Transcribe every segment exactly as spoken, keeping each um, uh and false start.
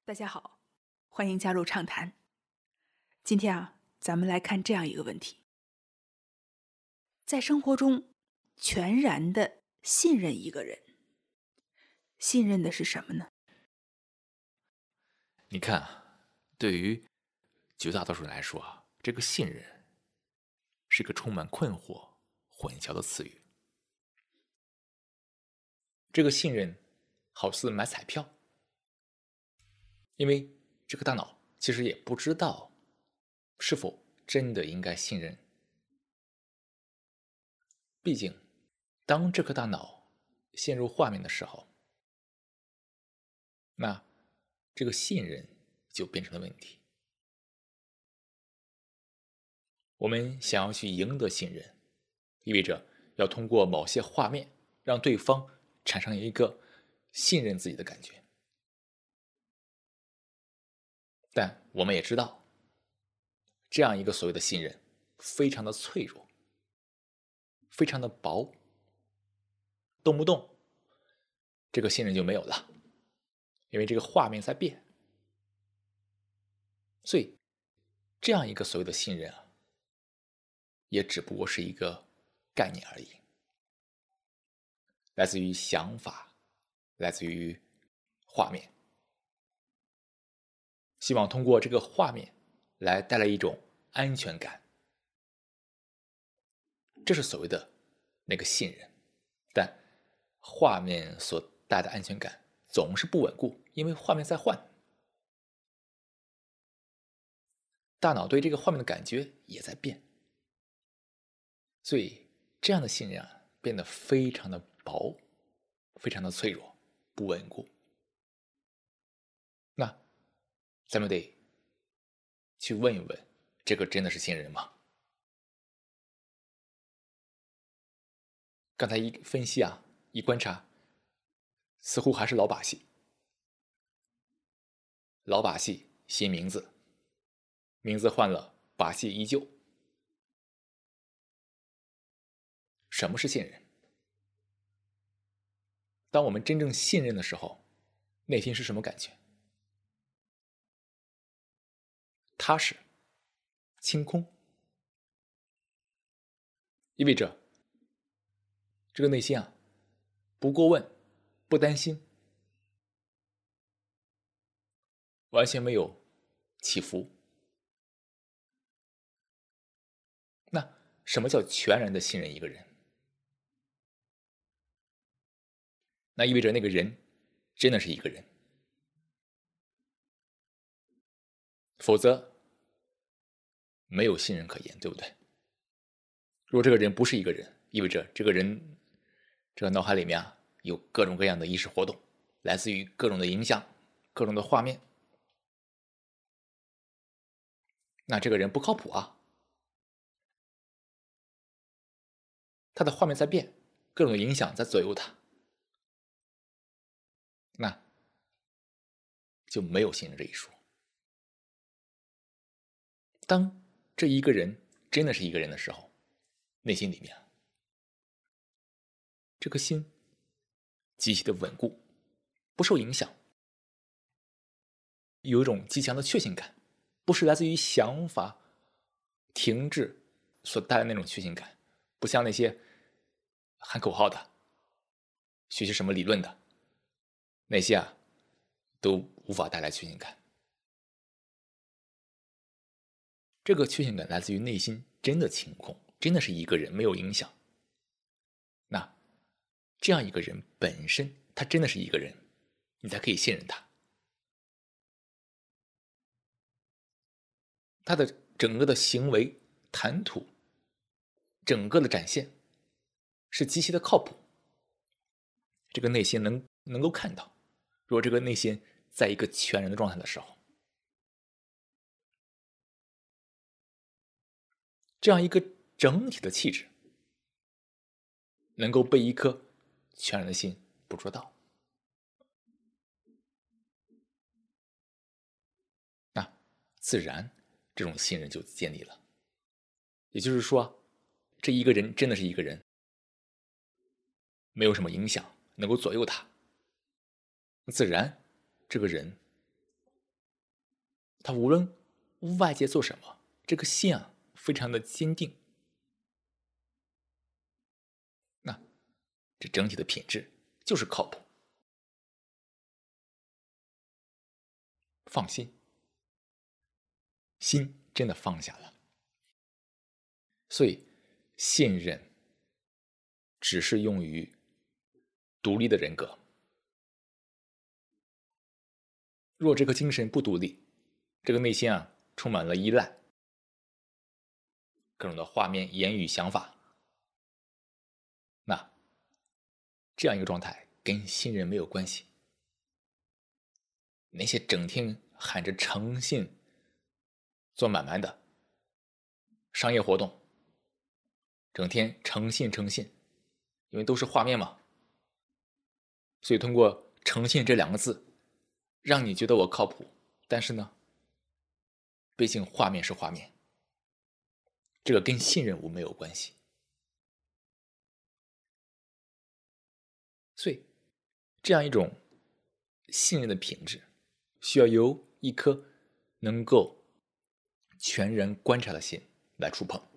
大家好，欢迎加入畅谈。今天啊，咱们来看这样一个问题：在生活中，全然的信任一个人，信任的是什么呢？ 你看啊，对于绝大多数人来说啊，这个信任是个充满困惑、混淆的词语。这个信任好似买彩票，因为这个大脑其实也不知道是否真的应该信任。毕竟，当这颗大脑陷入画面的时候，那这个信任就变成了问题。我们想要去赢得信任，意味着要通过某些画面让对方产生一个信任自己的感觉。但我们也知道，这样一个所谓的信任非常的脆弱，非常的薄，动不动这个信任就没有了，因为这个画面在变。所以这样一个所谓的信任啊，也只不过是一个概念而已，来自于想法，来自于画面，希望通过这个画面来带来一种安全感，这是所谓的那个信任。但画面所带的安全感总是不稳固，因为画面在换，大脑对这个画面的感觉也在变，所以这样的信任啊，变得非常的薄，非常的脆弱，不稳固。那咱们得去问一问，这个真的是信任吗？刚才一分析啊，一观察，似乎还是老把戏。老把戏，新名字，名字换了，把戏依旧。什么是信任？当我们真正信任的时候，内心是什么感觉？踏实、清空，意味着这个内心啊，不过问，不担心，完全没有起伏。那什么叫全然的信任一个人？那意味着那个人真的是一个人，否则没有信任可言，对不对？如果这个人不是一个人，意味着这个人这个脑海里面啊，有各种各样的意识活动，来自于各种的影响，各种的画面，那这个人不靠谱啊。他的画面在变，各种的影响在左右他，那就没有信任这一说。当这一个人真的是一个人的时候，内心里面这颗心极其的稳固，不受影响，有一种极强的确信感，不是来自于想法停滞所带来的那种确信感，不像那些喊口号的、学习什么理论的那些啊，都无法带来确信感。这个确信感来自于内心真的清空，真的是一个人，没有影响。那这样一个人本身，他真的是一个人，你才可以信任他。他的整个的行为、谈吐，整个的展现是极其的靠谱。这个内心能能够看到，如果这个内心在一个全然的状态的时候，这样一个整体的气质，能够被一颗全然的心捕捉到，那自然这种信任就建立了。也就是说，这一个人真的是一个人，没有什么影响能够左右他，自然这个人他无论外界做什么，这个心啊非常的坚定。那这整体的品质就是靠谱。放心，心真的放下了。所以信任只是用于独立的人格。若这颗精神不独立，这个内心啊充满了依赖，各种的画面、言语、想法，那这样一个状态跟信任没有关系。那些整天喊着诚信做买卖的商业活动，整天诚信诚信，因为都是画面嘛，所以通过诚信这两个字让你觉得我靠谱，但是呢毕竟画面是画面，这个跟信任无没有关系。所以这样一种信任的品质需要由一颗能够全然观察的心来触碰。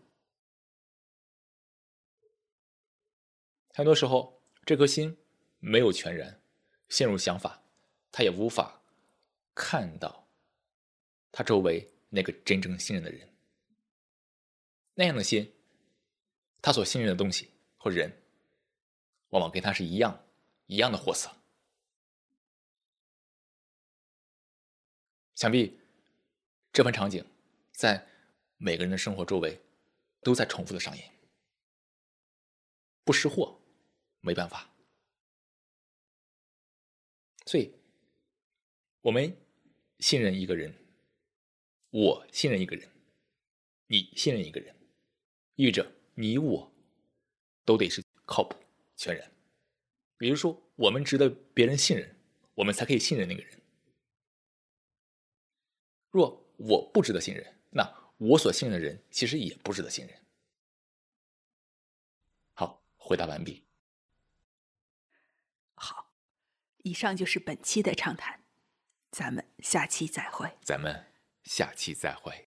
很多时候这颗心没有全然，陷入想法，他也无法看到他周围那个真正信任的人。那样的心，他所信任的东西或人往往跟他是一样一样的货色。想必这番场景在每个人的生活周围都在重复的上演。不识货没办法。所以我们信任一个人，我信任一个人，你信任一个人，意味着你我都得是靠谱全然。比如说我们值得别人信任，我们才可以信任那个人。若我不值得信任，那我所信任的人其实也不值得信任。好，回答完毕。 好，以上就是本期的畅谈，咱们下期再会。 咱们下期再会。